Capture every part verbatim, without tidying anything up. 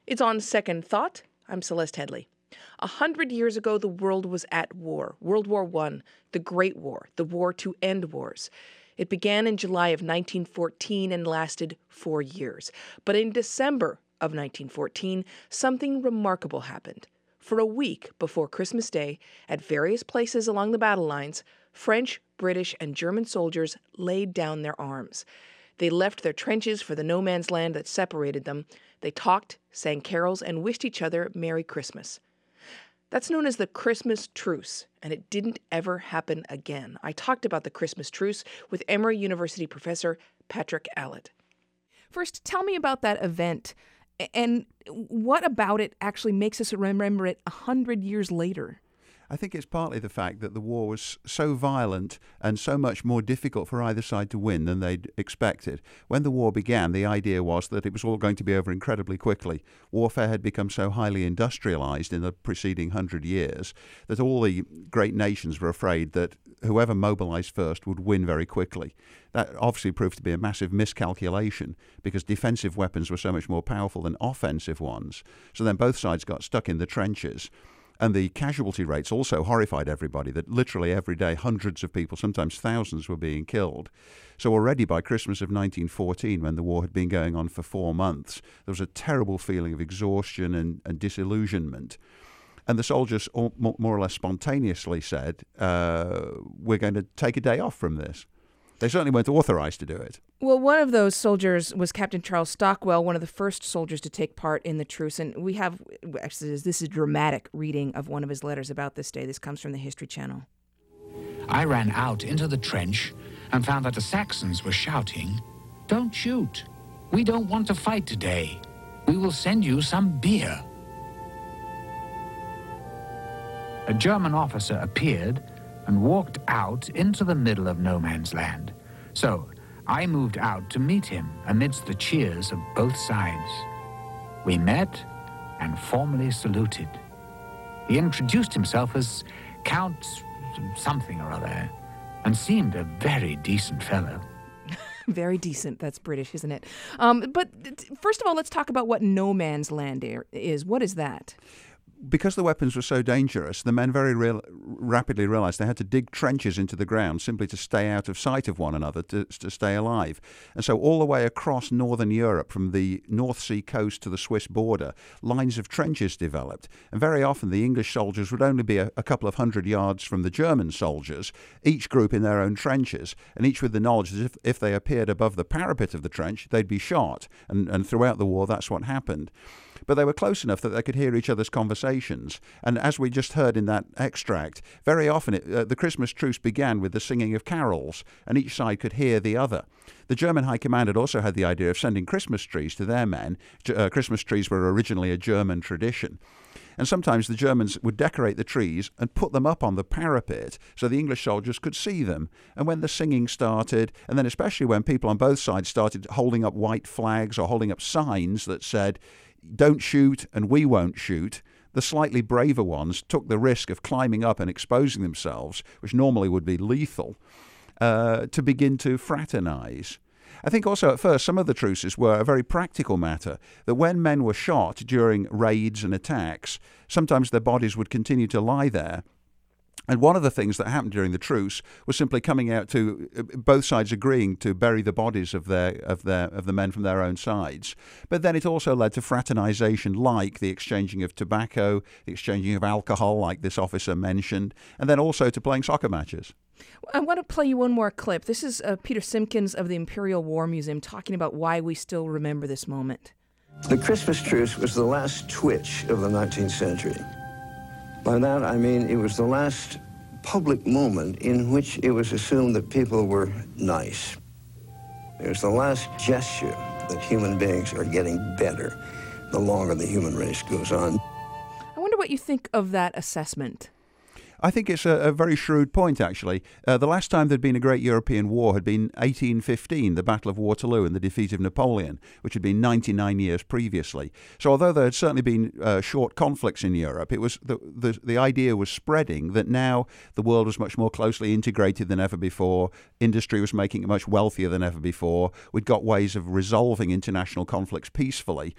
It's On Second Thought. I'm Celeste Headley. A hundred years ago, the world was at war. World War One, the Great War, the war to end wars. It began in July of nineteen fourteen and lasted four years. But in December of nineteen fourteen, something remarkable happened. For a week before Christmas Day, at various places along the battle lines, French, British, and German soldiers laid down their arms. They left their trenches for the no man's land that separated them. They talked, sang carols, and wished each other Merry Christmas. That's known as the Christmas Truce, and it didn't ever happen again. I talked about the Christmas Truce with Emory University professor Patrick Allett. First, tell me about that event, and what about it actually makes us remember it a hundred years later? I think it's partly the fact that the war was so violent and so much more difficult for either side to win than they'd expected. When the war began, the idea was that it was all going to be over incredibly quickly. Warfare had become so highly industrialized in the preceding hundred years that all the great nations were afraid that whoever mobilized first would win very quickly. That obviously proved to be a massive miscalculation because defensive weapons were so much more powerful than offensive ones. So then both sides got stuck in the trenches. And the casualty rates also horrified everybody, that literally every day hundreds of people, sometimes thousands, were being killed. So already by Christmas of nineteen fourteen, when the war had been going on for four months, there was a terrible feeling of exhaustion and, and disillusionment. And the soldiers all, more or less spontaneously said, uh, we're going to take a day off from this. They certainly weren't authorized to do it. Well, one of those soldiers was Captain Charles Stockwell, one of the first soldiers to take part in the truce. And we have, actually, this is a dramatic reading of one of his letters about this day. This comes from the History Channel. I ran out into the trench and found that the Saxons were shouting, "Don't shoot. We don't want to fight today. We will send you some beer." A German officer appeared and walked out into the middle of no man's land. So I moved out to meet him amidst the cheers of both sides. We met and formally saluted. He introduced himself as Count something or other and seemed a very decent fellow. Very decent. That's British, isn't it? Um, but first of all, let's talk about what no man's land is. What is that? Because the weapons were so dangerous, the men very real, rapidly realized they had to dig trenches into the ground simply to stay out of sight of one another, to, to stay alive. And so all the way across northern Europe, from the North Sea coast to the Swiss border, lines of trenches developed. And very often the English soldiers would only be a, a couple of hundred yards from the German soldiers, each group in their own trenches, and each with the knowledge that if, if they appeared above the parapet of the trench, they'd be shot. And, and throughout the war, that's what happened. But they were close enough that they could hear each other's conversations. And as we just heard in that extract, very often it, uh, the Christmas truce began with the singing of carols, and each side could hear the other. The German High Command had also had the idea of sending Christmas trees to their men. Uh, Christmas trees were originally a German tradition. And sometimes the Germans would decorate the trees and put them up on the parapet so the English soldiers could see them. And when the singing started, and then especially when people on both sides started holding up white flags or holding up signs that said, "Don't shoot and we won't shoot," the slightly braver ones took the risk of climbing up and exposing themselves, which normally would be lethal, uh, to begin to fraternize. I think also at first some of the truces were a very practical matter, that when men were shot during raids and attacks, sometimes their bodies would continue to lie there. And one of the things that happened during the truce was simply coming out to both sides agreeing to bury the bodies of their of their of the men from their own sides. But then it also led to fraternization, like the exchanging of tobacco, the exchanging of alcohol, like this officer mentioned, and then also to playing soccer matches. I want to play you one more clip. This is uh, Peter Simpkins of the Imperial War Museum talking about why we still remember this moment. The Christmas truce was the last twitch of the nineteenth century. By that, I mean it was the last public moment in which it was assumed that people were nice. It was the last gesture that human beings are getting better the longer the human race goes on. I wonder what you think of that assessment. I think it's a, a very shrewd point, actually. Uh, the last time there'd been a great European war had been eighteen fifteen, the Battle of Waterloo and the defeat of Napoleon, which had been ninety-nine years previously. So although there had certainly been uh, short conflicts in Europe, it was the, the the idea was spreading that now the world was much more closely integrated than ever before. Industry was making it much wealthier than ever before. We'd got ways of resolving international conflicts peacefully.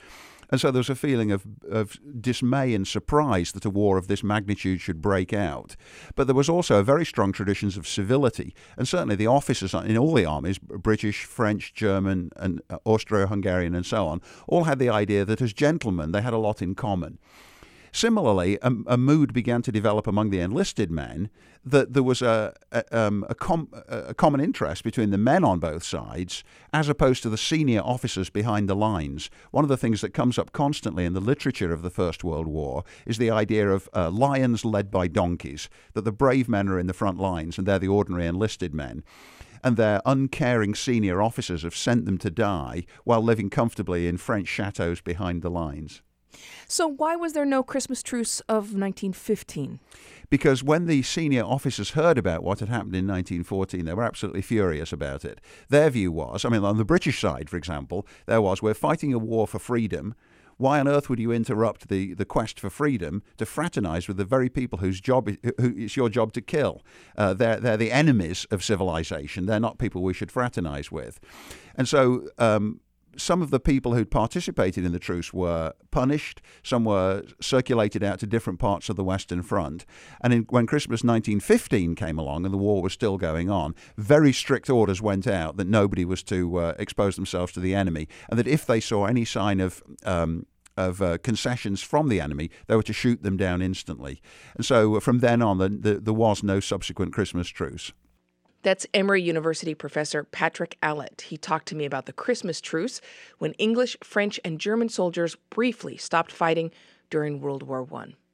And so there was a feeling of, of dismay and surprise that a war of this magnitude should break out. But there was also a very strong traditions of civility. And certainly the officers in all the armies, British, French, German, and Austro-Hungarian, and so on, all had the idea that as gentlemen they had a lot in common. Similarly, a, a mood began to develop among the enlisted men that there was a, a, um, a, com, a common interest between the men on both sides as opposed to the senior officers behind the lines. One of the things that comes up constantly in the literature of the First World War is the idea of uh, lions led by donkeys, that the brave men are in the front lines and they're the ordinary enlisted men. And their uncaring senior officers have sent them to die while living comfortably in French chateaus behind the lines. So why was there no Christmas truce of nineteen fifteen? Because when the senior officers heard about what had happened in nineteen fourteen, they were absolutely furious about it. Their view was, I mean, on the British side, for example, there was, we're fighting a war for freedom. Why on earth would you interrupt the, the quest for freedom to fraternize with the very people whose job who it's your job to kill? Uh, they're, they're the enemies of civilization. They're not people we should fraternize with. And so um, some of the people who'd participated in the truce were punished. Some were circulated out to different parts of the Western Front. And in, when Christmas nineteen fifteen came along and the war was still going on, very strict orders went out that nobody was to uh, expose themselves to the enemy, and that if they saw any sign of um, of uh, concessions from the enemy, they were to shoot them down instantly. And so from then on, the, the, there was no subsequent Christmas truce. That's Emory University professor Patrick Allett. He talked to me about the Christmas truce when English, French, and German soldiers briefly stopped fighting during World War One.